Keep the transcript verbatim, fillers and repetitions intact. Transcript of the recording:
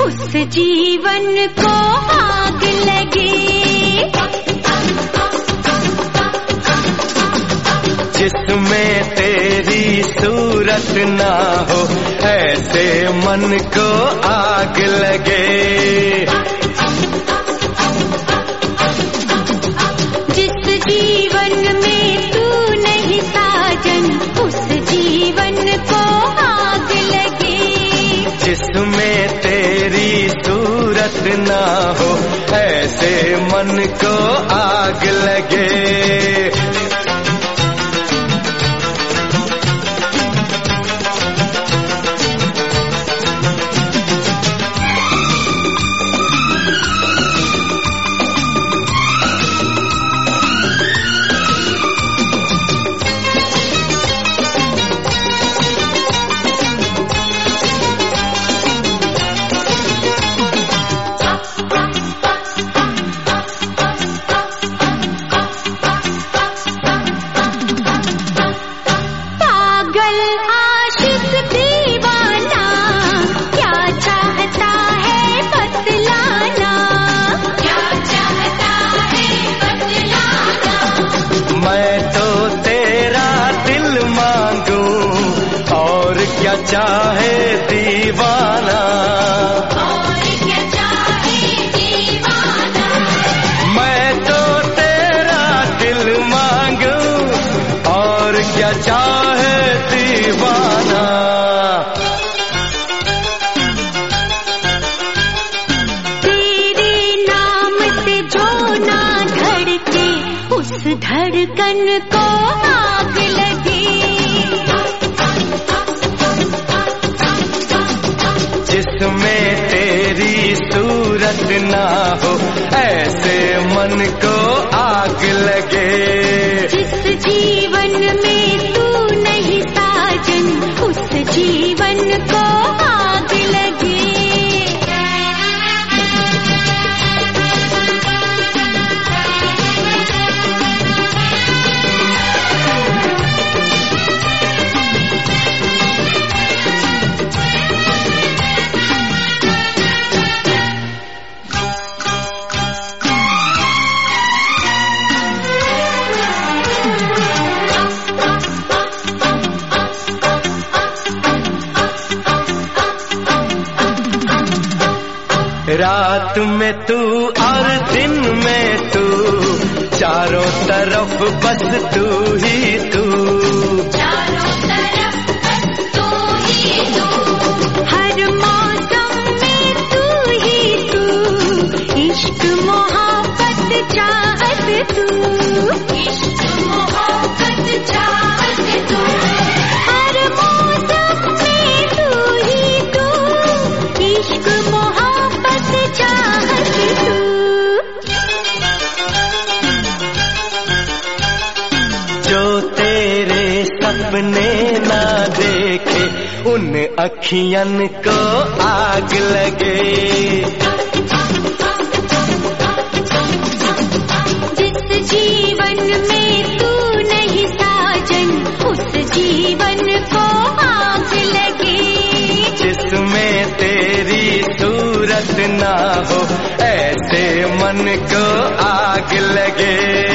उस जीवन को आग लगे। जिसमें तेरी सूरत ना हो ऐसे मन को आग लगे। जिस जीवन में तू नहीं साजन उस जीवन को आग लगे। जिसमें तेरी सूरत ना हो ऐसे मन को आग लगे। चाहे दीवाना और क्या चाहे दीवाना। मैं तो तेरा दिल मांगू और क्या चाहे दीवाना। तेरे नाम से जो ना धड़के उस धड़कन को आग लगे। जिसमें तेरी सूरत ना हो ऐसे मन को आग लगे। जिस जीवन में तू नहीं साजन उस जीवन को आग लगे। रात में तू और दिन में तू चारों तरफ बस तू ही तू। चारों तरफ बस तू ही तू। हर मौसम में तू ही तू। इश्क मोहब्बत चाहत तू। इश्क मोहब्बत चाहत तू। हर मौसम में तू ही तू। इश्क मोहब्बत चाहत तू। जो तेरे सपने ना देखे उन अखियन को आग लगे। जिस जीवन में तू नहीं साजन उस जीवन को आग लगे। जिसमें तेरी सूरत ना हो ऐसे मन को आग लगे।